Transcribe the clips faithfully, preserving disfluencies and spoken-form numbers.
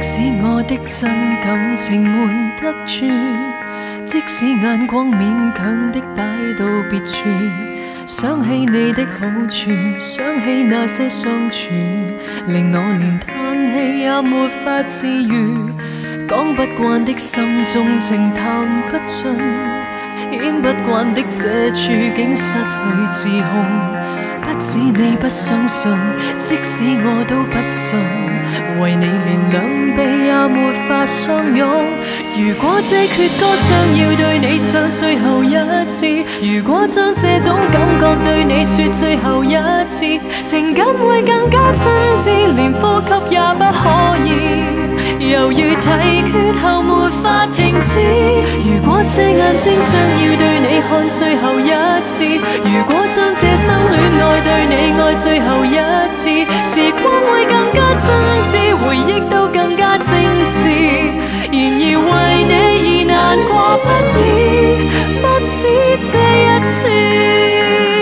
使我的真感情瞞得住，即使眼光勉強的擺到別處，想起你的好處，想起那些相處，令我連嘆氣也沒法自愈。講不慣的心中情談不盡，演不慣的這處境失去自控。不止你不相信，即使我都不信，為你連兩臂也沒法相擁。如果這闕歌將要對你唱最後一次，如果將這種感覺對你說最後一次，情感會更加真摯，連呼吸也不可以。猶如提缺後沒法停止。如果這眼睛將要對你看最後一次，如果將這生戀愛對你愛最後一次，時光會更加真摯，回憶都更加精緻。然而為你而難過不已，不止這一次。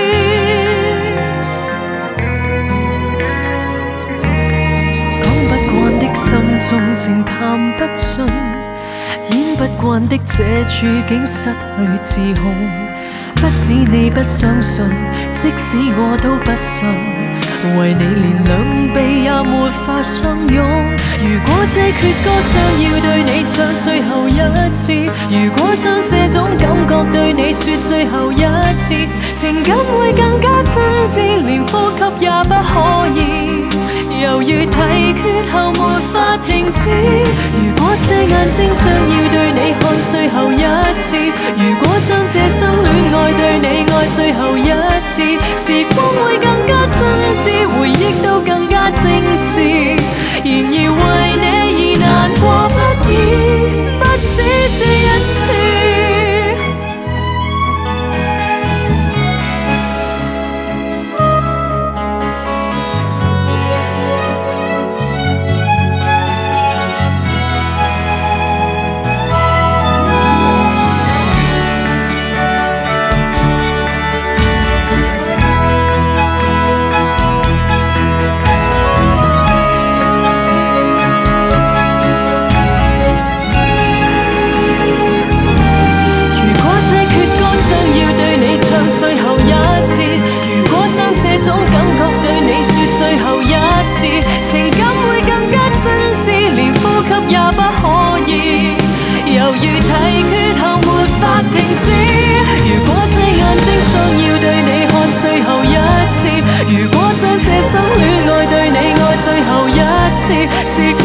心中情談不盡，演不慣的這處境失去自控。不止你不相信，即使我都不信，為你連兩臂也沒法相擁。如果這闕歌將要對你唱最後一次，如果將這種感覺對你說最後一次，情感會更加真摯，連呼吸也不可以。猶如提缺後沒法停止。如果這眼睛將要對你看最後一次，如果將這生戀愛對你愛最後一次，時光會更加真摯，回憶都更加精緻。然而為你而難過不已，不止這一次。最後一次，如果將這種感覺對你說最後一次，情感會更加真摯，連呼吸也不可以。猶如提缺後沒法停止。如果這眼睛將要對你看最後一次，如果將這生戀愛對你愛最後一次，時